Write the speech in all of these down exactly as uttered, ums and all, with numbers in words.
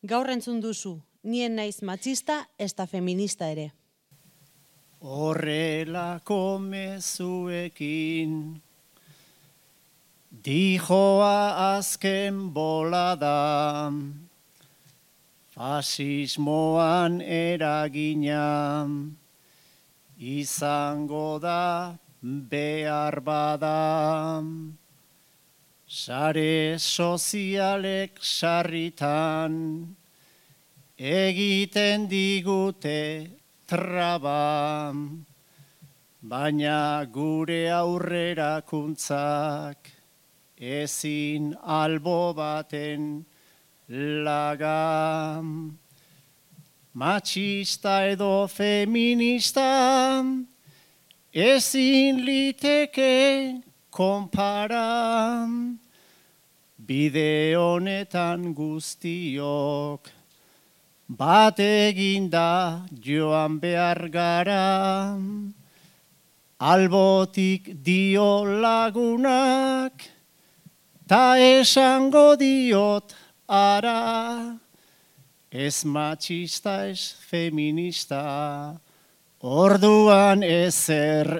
Gaur entzun duzu, nien naiz matxista, ezta feminista ere. Horrelako mezuekin, dijoa azken bolada, fasismoan eragina, izango da behar bada. Sare sozialek sarritan, egiten digute traba, baina gure aurrerakuntzak ezin albo baten laga. Matxista edo feminista ezin liteke konpara, bide honetan guztiok bat eginda joan behar gara. Albotik dio lagunak, ta esango diot ara, ez matxista ez feminista, orduan ezer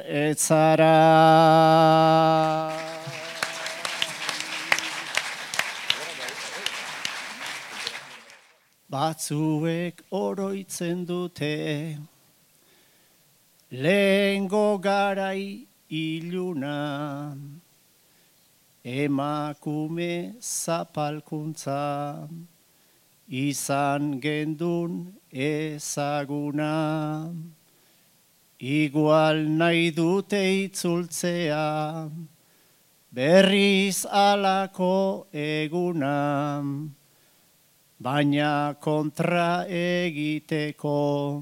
etzara. Batzuek oroitzen dute, lehengo garai iluna, emakume zapalkuntza, izan gendun ezaguna. Igual nahi dute itzultzea, berriz alako eguna, baina kontra egiteko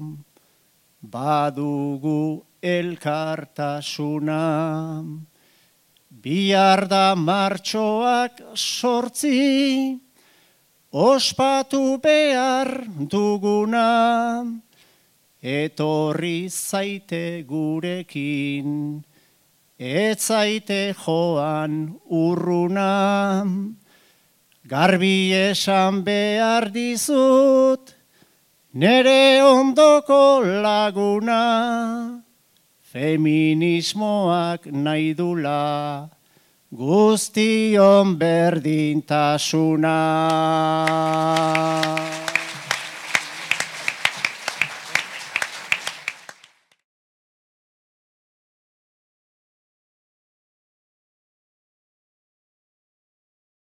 badugu elkartasuna. Bihar da martxoak sortzi, ospatu behar duguna, etorri zaite gurekin, ez zaite joan urruna. Garbi esan behar dizut, nere ondoko laguna, feminismoak nahi dula, guztion berdintasuna.